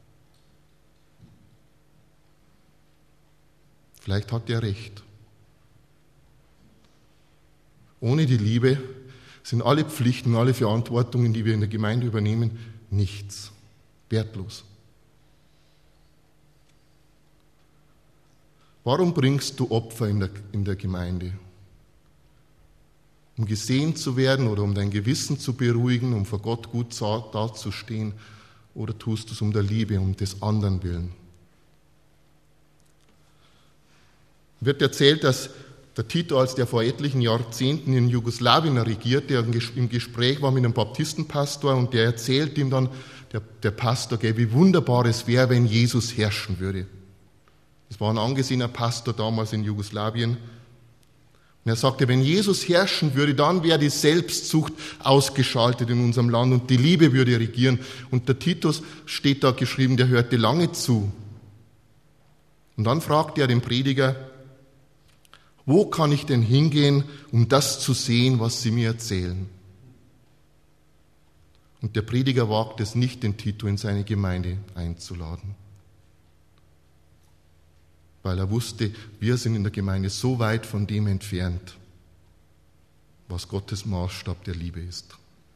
Vielleicht hat er recht. Ohne die Liebe sind alle Pflichten, alle Verantwortungen, die wir in der Gemeinde übernehmen, nichts, wertlos. Warum bringst du Opfer in der, in der Gemeinde? Um gesehen zu werden oder um dein Gewissen zu beruhigen, um vor Gott gut dazustehen, oder tust du es um der Liebe, um des anderen willen? Wird erzählt, dass der Tito, als der vor etlichen Jahrzehnten in Jugoslawien regierte, im Gespräch war mit einem Baptistenpastor und der erzählt ihm dann, der, der Pastor, gell, wie wunderbar es wäre, wenn Jesus herrschen würde. Das war ein angesehener Pastor damals in Jugoslawien. Und er sagte, wenn Jesus herrschen würde, dann wäre die Selbstsucht ausgeschaltet in unserem Land und die Liebe würde regieren. Und der Titus, steht da geschrieben, der hörte lange zu. Und dann fragte er den Prediger, wo kann ich denn hingehen, um das zu sehen, was Sie mir erzählen? Und der Prediger wagt es nicht, den Tito in seine Gemeinde einzuladen. Weil er wusste, wir sind in der Gemeinde so weit von dem entfernt, was Gottes Maßstab der Liebe ist.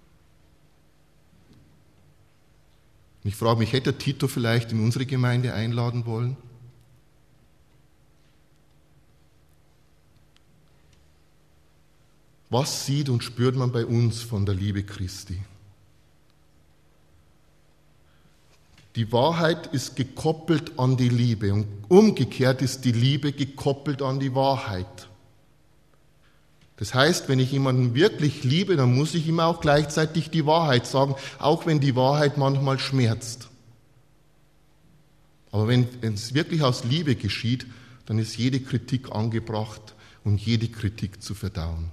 Und ich frage mich, hätte Tito vielleicht in unsere Gemeinde einladen wollen? Was sieht und spürt man bei uns von der Liebe Christi? Die Wahrheit ist gekoppelt an die Liebe und umgekehrt ist die Liebe gekoppelt an die Wahrheit. Das heißt, wenn ich jemanden wirklich liebe, dann muss ich ihm auch gleichzeitig die Wahrheit sagen, auch wenn die Wahrheit manchmal schmerzt. Aber wenn es wirklich aus Liebe geschieht, dann ist jede Kritik angebracht und jede Kritik zu verdauen.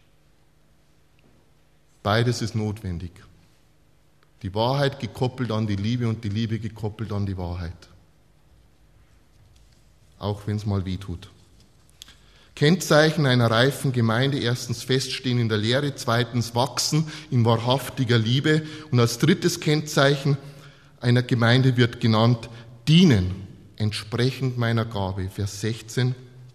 Beides ist notwendig. Die Wahrheit gekoppelt an die Liebe und die Liebe gekoppelt an die Wahrheit. Auch wenn es mal weh tut. Kennzeichen einer reifen Gemeinde: erstens Feststehen in der Lehre, zweitens Wachsen in wahrhaftiger Liebe und als drittes Kennzeichen einer Gemeinde wird genannt Dienen, entsprechend meiner Gabe. Vers sechzehn.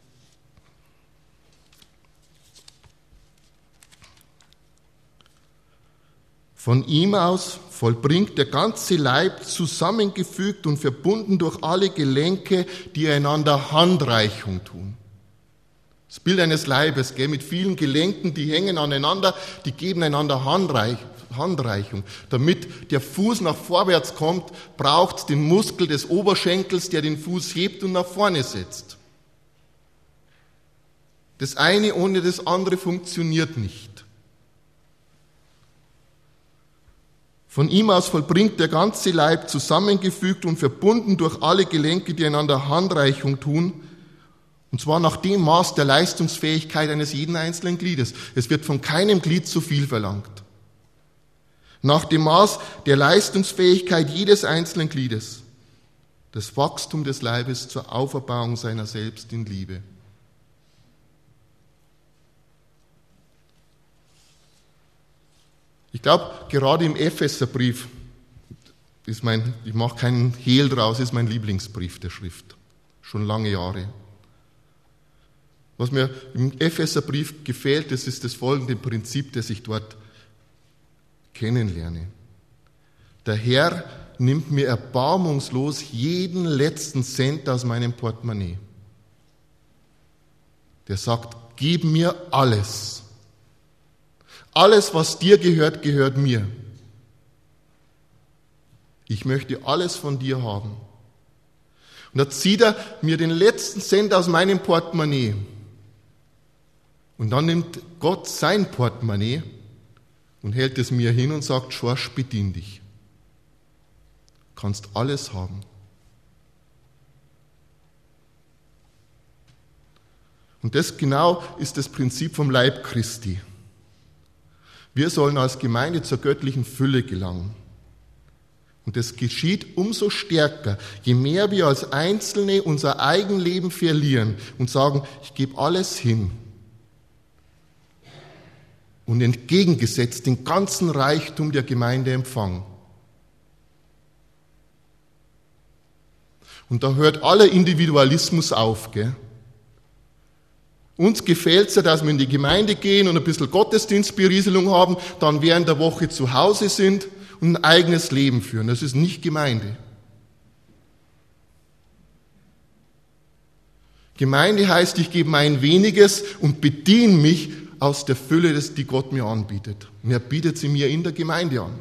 Von ihm aus vollbringt der ganze Leib, zusammengefügt und verbunden durch alle Gelenke, die einander Handreichung tun. Das Bild eines Leibes, gell, mit vielen Gelenken, die hängen aneinander, die geben einander Handreich, Handreichung. Damit der Fuß nach vorwärts kommt, braucht es den Muskel des Oberschenkels, der den Fuß hebt und nach vorne setzt. Das eine ohne das andere funktioniert nicht. Von ihm aus vollbringt der ganze Leib, zusammengefügt und verbunden durch alle Gelenke, die einander Handreichung tun, und zwar nach dem Maß der Leistungsfähigkeit eines jeden einzelnen Gliedes. Es wird von keinem Glied zu viel verlangt. Nach dem Maß der Leistungsfähigkeit jedes einzelnen Gliedes. Das Wachstum des Leibes zur Auferbauung seiner selbst in Liebe. Ich glaube, gerade im Epheserbrief ist mein, ich mache keinen Hehl draus, ist mein Lieblingsbrief der Schrift. Schon lange Jahre. Was mir im Epheserbrief gefällt, das ist das folgende Prinzip, das ich dort kennenlerne. Der Herr nimmt mir erbarmungslos jeden letzten Cent aus meinem Portemonnaie. Der sagt, gib mir alles. Alles, was dir gehört, gehört mir. Ich möchte alles von dir haben. Und da zieht er mir den letzten Cent aus meinem Portemonnaie. Und dann nimmt Gott sein Portemonnaie und hält es mir hin und sagt, Schorsch, bedien dich. Du kannst alles haben. Und das genau ist das Prinzip vom Leib Christi. Wir sollen als Gemeinde zur göttlichen Fülle gelangen. Und das geschieht umso stärker, je mehr wir als Einzelne unser Eigenleben verlieren und sagen, ich gebe alles hin. Und entgegengesetzt den ganzen Reichtum der Gemeinde empfangen. Und da hört aller Individualismus auf, gell? Uns gefällt es ja, dass wir in die Gemeinde gehen und ein bisschen Gottesdienstberieselung haben, dann während der Woche zu Hause sind und ein eigenes Leben führen. Das ist nicht Gemeinde. Gemeinde heißt, ich gebe mein Weniges und bediene mich aus der Fülle, die Gott mir anbietet. Und er bietet sie mir in der Gemeinde an.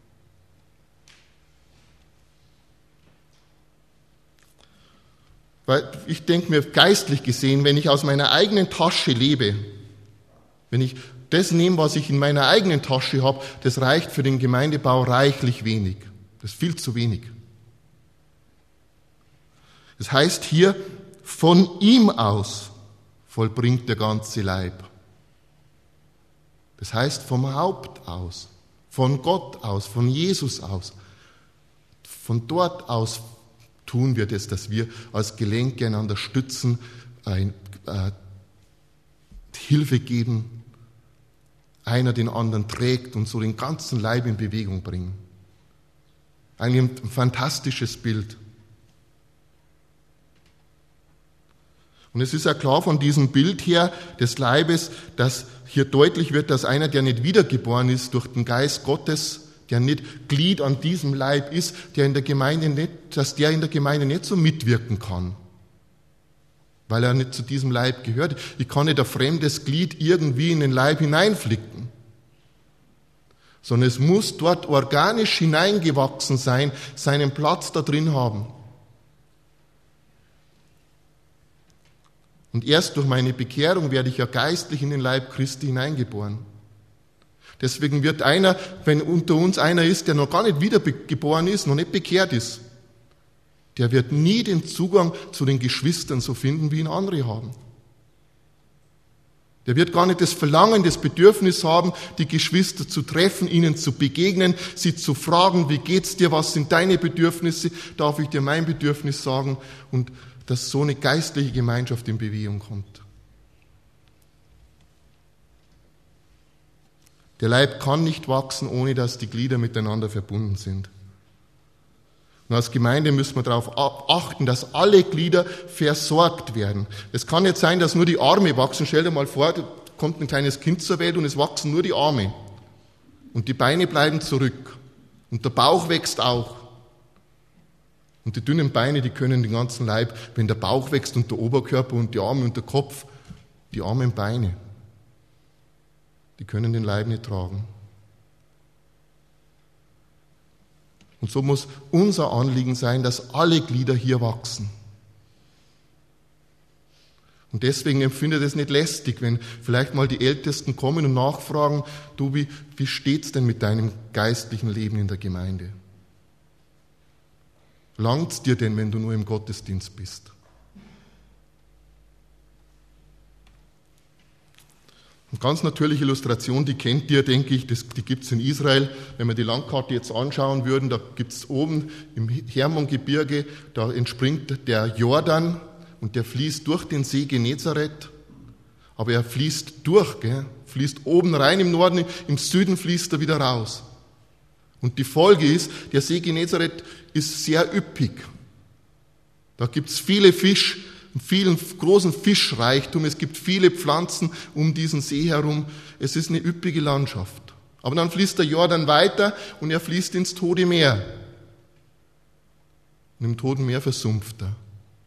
Weil ich denke mir, geistlich gesehen, wenn ich aus meiner eigenen Tasche lebe, wenn ich das nehme, was ich in meiner eigenen Tasche habe, das reicht für den Gemeindebau reichlich wenig. Das ist viel zu wenig. Das heißt hier, von ihm aus vollbringt der ganze Leib. Das heißt vom Haupt aus, von Gott aus, von Jesus aus. Von dort aus tun wir das, dass wir als Gelenke einander stützen, ein, äh, Hilfe geben, einer den anderen trägt und so den ganzen Leib in Bewegung bringen. Eigentlich ein fantastisches Bild. Und es ist ja klar von diesem Bild her des Leibes, dass hier deutlich wird, dass einer, der nicht wiedergeboren ist durch den Geist Gottes, der nicht Glied an diesem Leib ist, der in der Gemeinde nicht, dass der in der Gemeinde nicht so mitwirken kann. Weil er nicht zu diesem Leib gehört. Ich kann nicht ein fremdes Glied irgendwie in den Leib hineinflicken. Sondern es muss dort organisch hineingewachsen sein, seinen Platz da drin haben. Und erst durch meine Bekehrung werde ich ja geistlich in den Leib Christi hineingeboren. Deswegen wird einer, wenn unter uns einer ist, der noch gar nicht wiedergeboren ist, noch nicht bekehrt ist, der wird nie den Zugang zu den Geschwistern so finden, wie ihn andere haben. Der wird gar nicht das Verlangen, das Bedürfnis haben, die Geschwister zu treffen, ihnen zu begegnen, sie zu fragen, wie geht's dir, was sind deine Bedürfnisse, darf ich dir mein Bedürfnis sagen, und dass so eine geistliche Gemeinschaft in Bewegung kommt. Der Leib kann nicht wachsen, ohne dass die Glieder miteinander verbunden sind. Und als Gemeinde müssen wir darauf achten, dass alle Glieder versorgt werden. Es kann nicht sein, dass nur die Arme wachsen. Stell dir mal vor, da kommt ein kleines Kind zur Welt und es wachsen nur die Arme. Und die Beine bleiben zurück. Und der Bauch wächst auch. Und die dünnen Beine, die können den ganzen Leib, wenn der Bauch wächst und der Oberkörper und die Arme und der Kopf, die armen Beine, die können den Leib nicht tragen. Und so muss unser Anliegen sein, dass alle Glieder hier wachsen. Und deswegen empfinde ich es nicht lästig, wenn vielleicht mal die Ältesten kommen und nachfragen, du, wie, wie steht's denn mit deinem geistlichen Leben in der Gemeinde? Langt's dir denn, wenn du nur im Gottesdienst bist? Eine ganz natürliche Illustration, die kennt ihr, denke ich, das, die gibt es in Israel. Wenn wir die Landkarte jetzt anschauen würden, da gibt es oben im Hermongebirge, da entspringt der Jordan und der fließt durch den See Genezareth. Aber er fließt durch, gell? Fließt oben rein im Norden, im Süden fließt er wieder raus. Und die Folge ist, der See Genezareth ist sehr üppig. Da gibt es viele Fisch, vielen großen Fischreichtum, es gibt viele Pflanzen um diesen See herum. Es ist eine üppige Landschaft. Aber dann fließt der Jordan weiter und er fließt ins Tote Meer. Und im Toten Meer versumpft er.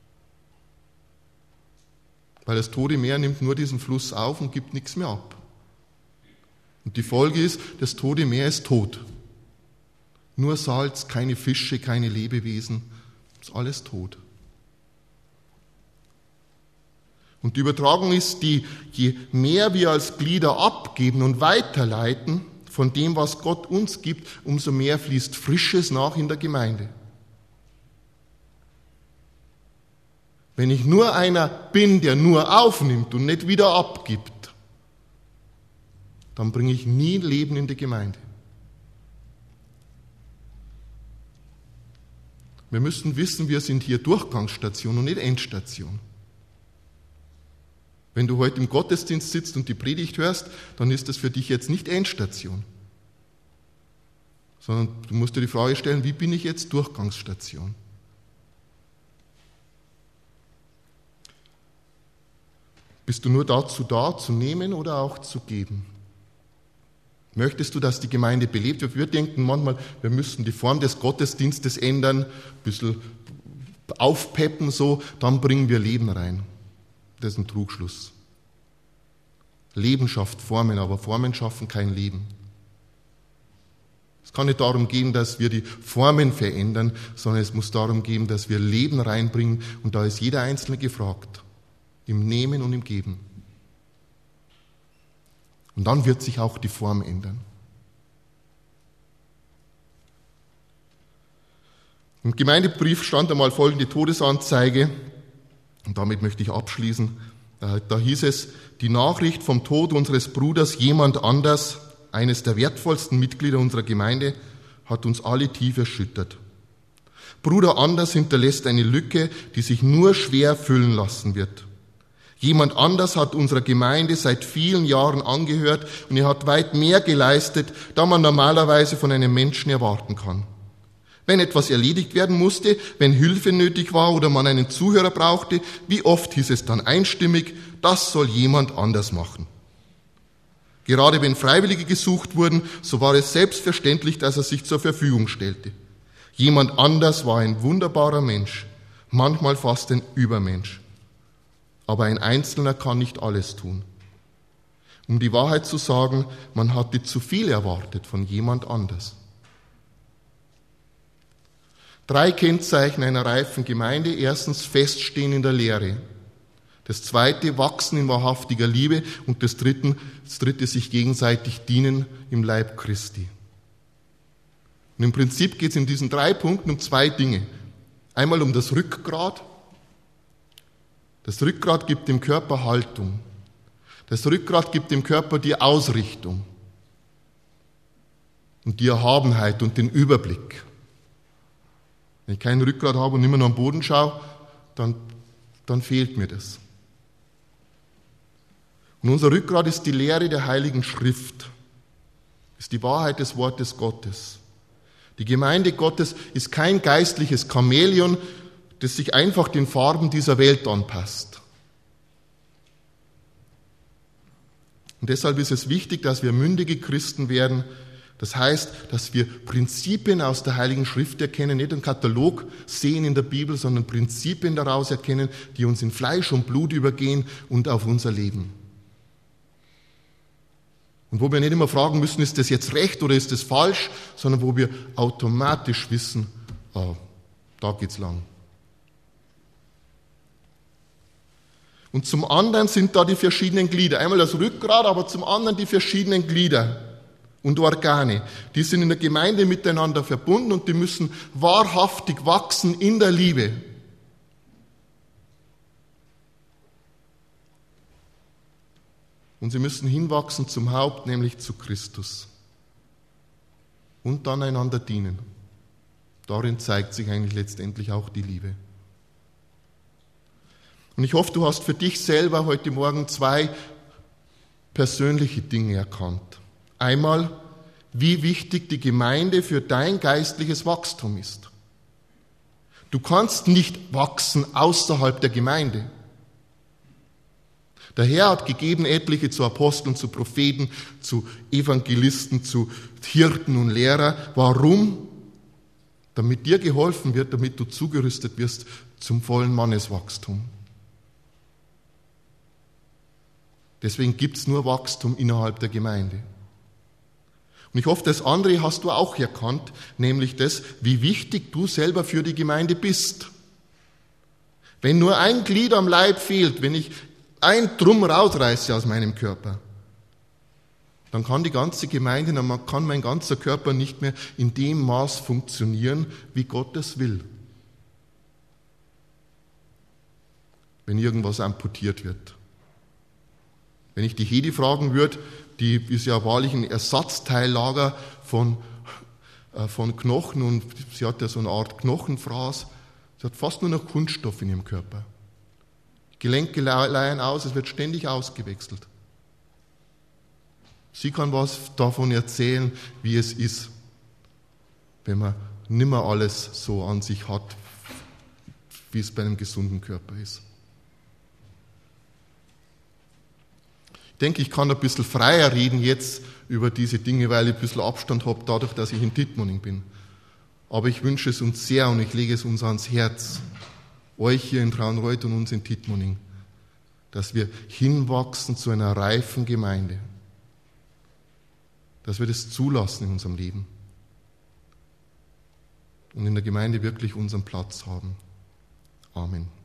Weil das Tote Meer nimmt nur diesen Fluss auf und gibt nichts mehr ab. Und die Folge ist, das Tote Meer ist tot. Nur Salz, keine Fische, keine Lebewesen, ist alles tot. Und die Übertragung ist die, je mehr wir als Glieder abgeben und weiterleiten von dem, was Gott uns gibt, umso mehr fließt Frisches nach in der Gemeinde. Wenn ich nur einer bin, der nur aufnimmt und nicht wieder abgibt, dann bringe ich nie Leben in die Gemeinde. Wir müssen wissen, wir sind hier Durchgangsstation und nicht Endstation. Wenn du heute im Gottesdienst sitzt und die Predigt hörst, dann ist das für dich jetzt nicht Endstation. Sondern du musst dir die Frage stellen, wie bin ich jetzt Durchgangsstation? Bist du nur dazu da, zu nehmen oder auch zu geben? Möchtest du, dass die Gemeinde belebt wird? Wir denken manchmal, wir müssten die Form des Gottesdienstes ändern, ein bisschen aufpeppen, so, dann bringen wir Leben rein. Das ist ein Trugschluss. Leben schafft Formen, aber Formen schaffen kein Leben. Es kann nicht darum gehen, dass wir die Formen verändern, sondern es muss darum gehen, dass wir Leben reinbringen, und da ist jeder Einzelne gefragt, im Nehmen und im Geben. Und dann wird sich auch die Form ändern. Im Gemeindebrief stand einmal folgende Todesanzeige, und damit möchte ich abschließen. Da, da hieß es, die Nachricht vom Tod unseres Bruders jemand anders, eines der wertvollsten Mitglieder unserer Gemeinde, hat uns alle tief erschüttert. Bruder Anders hinterlässt eine Lücke, die sich nur schwer füllen lassen wird. Jemand anders hat unserer Gemeinde seit vielen Jahren angehört und er hat weit mehr geleistet, da man normalerweise von einem Menschen erwarten kann. Wenn etwas erledigt werden musste, wenn Hilfe nötig war oder man einen Zuhörer brauchte, wie oft hieß es dann einstimmig, das soll jemand anders machen. Gerade wenn Freiwillige gesucht wurden, so war es selbstverständlich, dass er sich zur Verfügung stellte. Jemand anders war ein wunderbarer Mensch, manchmal fast ein Übermensch. Aber ein Einzelner kann nicht alles tun. Um die Wahrheit zu sagen, man hatte zu viel erwartet von jemand anders. Drei Kennzeichen einer reifen Gemeinde. Erstens, Feststehen in der Lehre. Das zweite, wachsen in wahrhaftiger Liebe. Und das dritte, das dritte, sich gegenseitig dienen im Leib Christi. Und im Prinzip geht es in diesen drei Punkten um zwei Dinge. Einmal um das Rückgrat. Das Rückgrat gibt dem Körper Haltung. Das Rückgrat gibt dem Körper die Ausrichtung und die Erhabenheit und den Überblick. Wenn ich kein Rückgrat habe und immer nur am Boden schaue, dann, dann fehlt mir das. Und unser Rückgrat ist die Lehre der Heiligen Schrift, ist die Wahrheit des Wortes Gottes. Die Gemeinde Gottes ist kein geistliches Chamäleon, das sich einfach den Farben dieser Welt anpasst. Und deshalb ist es wichtig, dass wir mündige Christen werden. Das heißt, dass wir Prinzipien aus der Heiligen Schrift erkennen, nicht einen Katalog sehen in der Bibel, sondern Prinzipien daraus erkennen, die uns in Fleisch und Blut übergehen und auf unser Leben. Und wo wir nicht immer fragen müssen, ist das jetzt recht oder ist das falsch, sondern wo wir automatisch wissen, ah, da geht's lang. Und zum anderen sind da die verschiedenen Glieder. Einmal das Rückgrat, aber zum anderen die verschiedenen Glieder und Organe. Die sind in der Gemeinde miteinander verbunden und die müssen wahrhaftig wachsen in der Liebe. Und sie müssen hinwachsen zum Haupt, nämlich zu Christus. Und dann einander dienen. Darin zeigt sich eigentlich letztendlich auch die Liebe. Und ich hoffe, du hast für dich selber heute Morgen zwei persönliche Dinge erkannt. Einmal, wie wichtig die Gemeinde für dein geistliches Wachstum ist. Du kannst nicht wachsen außerhalb der Gemeinde. Der Herr hat gegeben etliche zu Aposteln, zu Propheten, zu Evangelisten, zu Hirten und Lehrer. Warum? Damit dir geholfen wird, damit du zugerüstet wirst zum vollen Manneswachstum. Deswegen gibt es nur Wachstum innerhalb der Gemeinde. Und ich hoffe, das andere hast du auch erkannt, nämlich das, wie wichtig du selber für die Gemeinde bist. Wenn nur ein Glied am Leib fehlt, wenn ich ein Drum rausreiße aus meinem Körper, dann kann die ganze Gemeinde, dann kann mein ganzer Körper nicht mehr in dem Maß funktionieren, wie Gott es will. Wenn irgendwas amputiert wird. Wenn ich die Hedi fragen würde, die ist ja wahrlich ein Ersatzteillager von, äh, von Knochen und sie hat ja so eine Art Knochenfraß. Sie hat fast nur noch Kunststoff in ihrem Körper. Die Gelenke leihen aus, es wird ständig ausgewechselt. Sie kann was davon erzählen, wie es ist, wenn man nimmer alles so an sich hat, wie es bei einem gesunden Körper ist. Ich denke, ich kann ein bisschen freier reden jetzt über diese Dinge, weil ich ein bisschen Abstand habe, dadurch, dass ich in Dittmoning bin. Aber ich wünsche es uns sehr und ich lege es uns ans Herz, euch hier in Traunreut und uns in Dittmoning, dass wir hinwachsen zu einer reifen Gemeinde, dass wir das zulassen in unserem Leben und in der Gemeinde wirklich unseren Platz haben. Amen.